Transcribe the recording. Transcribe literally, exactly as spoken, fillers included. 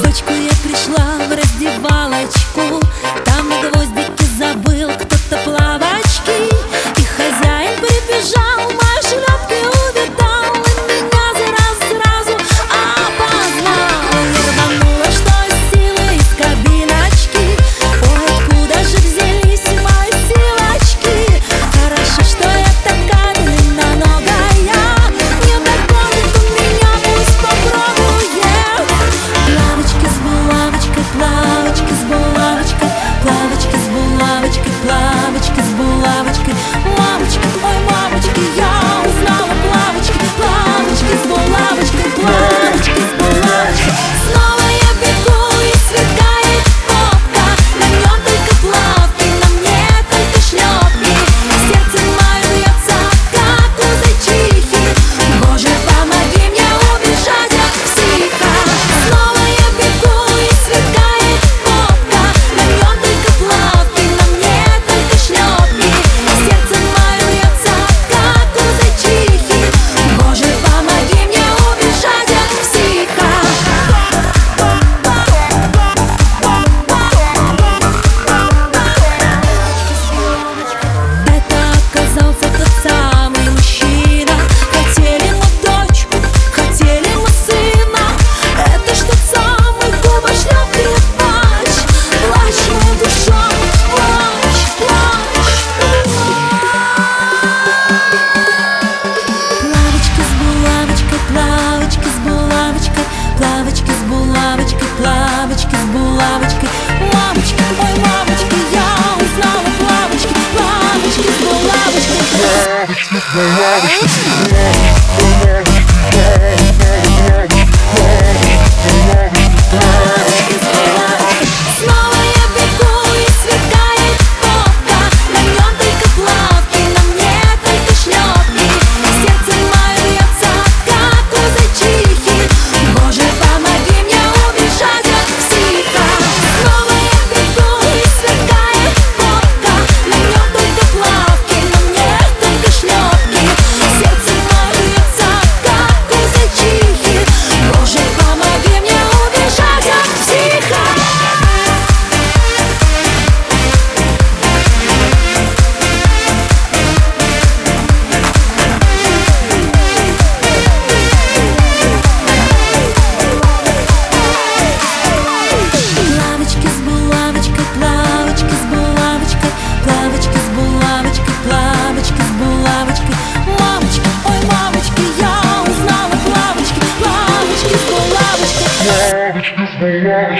Дочку, я пришла в раздевалочку, там на гвоздике забыл кто-то плавочки. И хозяин прибежал, мои шляпки увидал, и меня сразу-сразу опознал. Я рванула, что из силы из кабиночки. Ой, откуда же взялись мои силочки? Хорошо, что я такая длинноногая, не догонит он меня, пусть попробует. Плавочки с булавочкой, плавочки с булавочкой, плавочки с булавочкой, плавочки с булавочкой. Мамочка, ой, мамочки, я узнала плавочки, плавочки с булавочкой, плавочки с булавочкой. Снова я бегу, и сверкает попка, на нем только плавки, на мне только шлепки. Сердце мое бьется, как у зайчихи. Боже, помоги мне убежать от психа. Снова я бегу, и сверкает попка, на нем только плавки, на мне только шлепки. Сердце мое бьется, как у зайчихи. Боже, помоги мне убежать от психа. Это оказался тот самый мужчина. Хотели мы дочку, хотели мы сына. Это ж тот самый губошлепки плач. Плачь, моя душа, плачь, плачь. Плавочки с булавочкой, плавочки с булавочкой, плавочки с булавочкой, плавочки с булавочкой. Мамочки, ой, мамочки, я узнала плавочки, плавочки с булавочкой. Снова я бегу, и сверкает попка, на нем только плавки, на мне только шлепки. Сердце мое бьется, как у зайчихи. Боже, помоги мне убежать от психа. Снова я бегу, и сверкает попка, на нем только плавки, на мне только шлепки. Сердце мое бьется, как у зайчихи. Боже, помоги мне убежать от психа. Плавочки с булавочкой, плавочки с булавочкой, плавочки с булавочкой, плавочки с булавочкой. Мамочки, ой, мамочки, я узнала плавочки, плавочки с булавочкой. Плавочки с булавочкой.